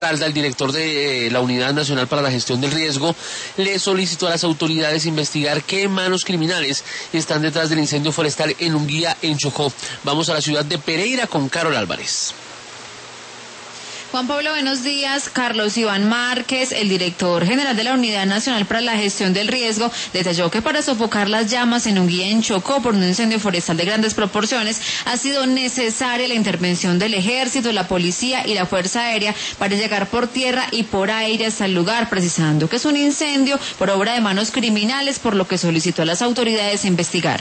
El director de la Unidad Nacional para la Gestión del Riesgo le solicitó a las autoridades investigar qué manos criminales están detrás del incendio forestal en Unguía, en Chocó. Vamos a la ciudad de Pereira con Carol Álvarez. Juan Pablo, buenos días. Carlos Iván Márquez, el director general de la Unidad Nacional para la Gestión del Riesgo, detalló que para sofocar las llamas en Unguía, en Chocó, por un incendio forestal de grandes proporciones, ha sido necesaria la intervención del Ejército, la Policía y la Fuerza Aérea para llegar por tierra y por aire hasta el lugar, precisando que es un incendio por obra de manos criminales, por lo que solicitó a las autoridades investigar.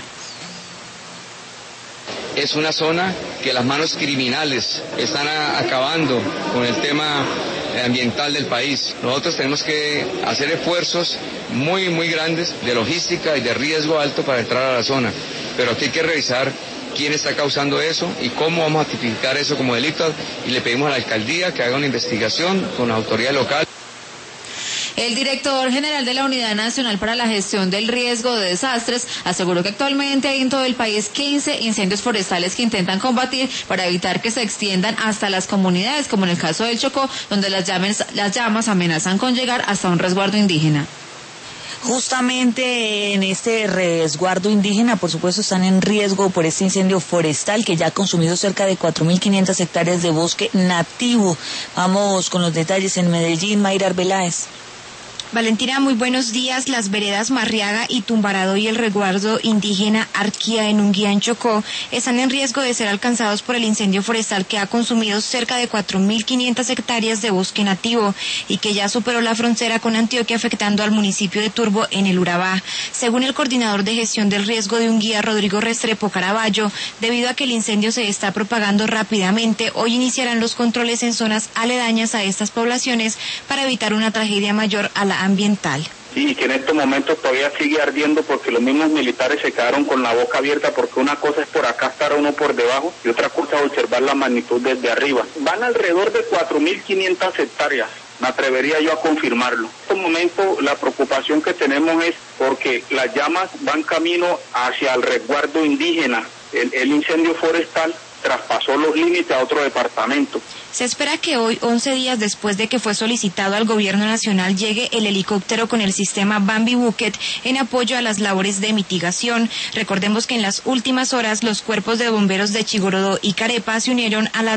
Es una zona que las manos criminales están acabando con el tema ambiental del país. Nosotros tenemos que hacer esfuerzos muy grandes de logística y de riesgo alto para entrar a la zona. Pero aquí hay que revisar quién está causando eso y cómo vamos a tipificar eso como delito. Y le pedimos a la alcaldía que haga una investigación con la autoridad local. El director general de la Unidad Nacional para la Gestión del Riesgo de Desastres aseguró que actualmente hay en todo el país 15 incendios forestales que intentan combatir para evitar que se extiendan hasta las comunidades, como en el caso del Chocó, donde las llamas amenazan con llegar hasta un resguardo indígena. Justamente en este resguardo indígena, por supuesto, están en riesgo por este incendio forestal que ya ha consumido cerca de 4.500 hectáreas de bosque nativo. Vamos con los detalles en Medellín, Mayra Arbeláez. Valentina, muy buenos días. Las veredas Marriaga y Tumbarado y el resguardo indígena Arquía en Unguía, en Chocó, están en riesgo de ser alcanzados por el incendio forestal que ha consumido cerca de 4.500 hectáreas de bosque nativo y que ya superó la frontera con Antioquia, afectando al municipio de Turbo en el Urabá. Según el coordinador de gestión del riesgo de Unguía, Rodrigo Restrepo Caraballo, debido a que el incendio se está propagando rápidamente, hoy iniciarán los controles en zonas aledañas a estas poblaciones para evitar una tragedia mayor a la ambiental. Y que en estos momentos todavía sigue ardiendo porque los mismos militares se quedaron con la boca abierta, porque una cosa es por acá estar uno por debajo y otra cosa es observar la magnitud desde arriba. Van alrededor de 4.500 hectáreas, me atrevería yo a confirmarlo. En estos momentos la preocupación que tenemos es porque las llamas van camino hacia el resguardo indígena. El incendio forestal traspasó los límites a otro departamento. Se espera que hoy, 11 días después de que fue solicitado al gobierno nacional, llegue el helicóptero con el sistema Bambi Bucket en apoyo a las labores de mitigación. Recordemos que en las últimas horas los cuerpos de bomberos de Chigorodó y Carepa se unieron a la